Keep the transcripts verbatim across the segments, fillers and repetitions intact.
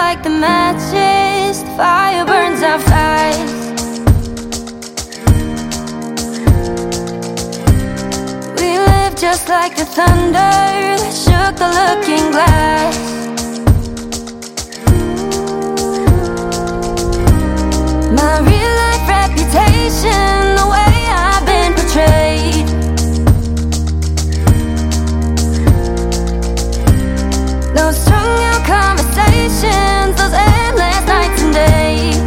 like the matches, the fire burns out fast. We live just like the thunder that shook the looking glass. My real life reputation, the way I've been portrayed. Those strung out conversations, those endless nights and days.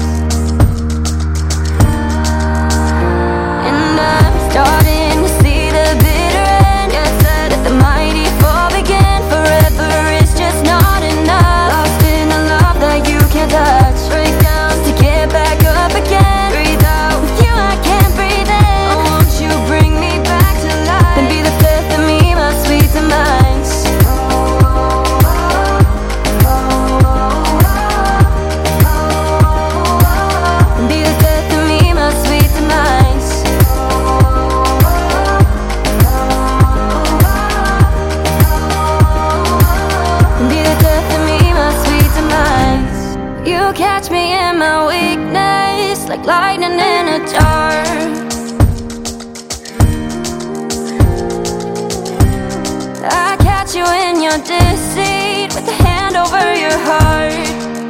And I'm starting to see the bitter end. You said that the mighty fall begin. Forever is just not enough. Lost in a love that you can't touch. Break down to get back up again. Breathe out, with you I can't breathe in. Oh, won't you bring me back to life? Then be the fifth of me, my sweet demise. You catch me in my weakness, like lightning in a jar. I catch you in your deceit, with a hand over your heart.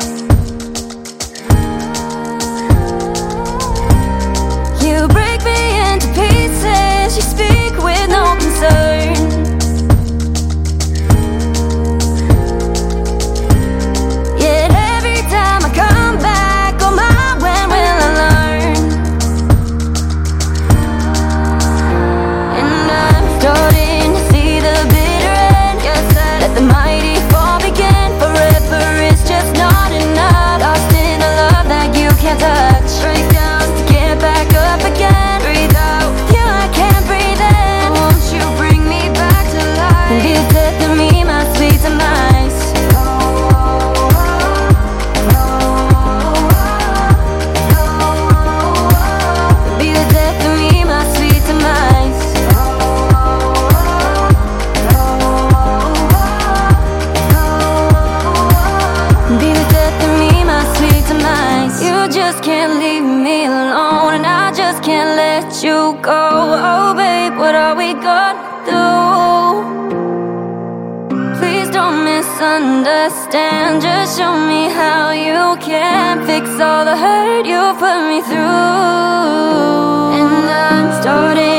You break me into pieces, you speak with no concern. You go, oh babe, what are we gonna do? Please don't misunderstand, just show me how you can fix all the hurt you put me through. And I'm starting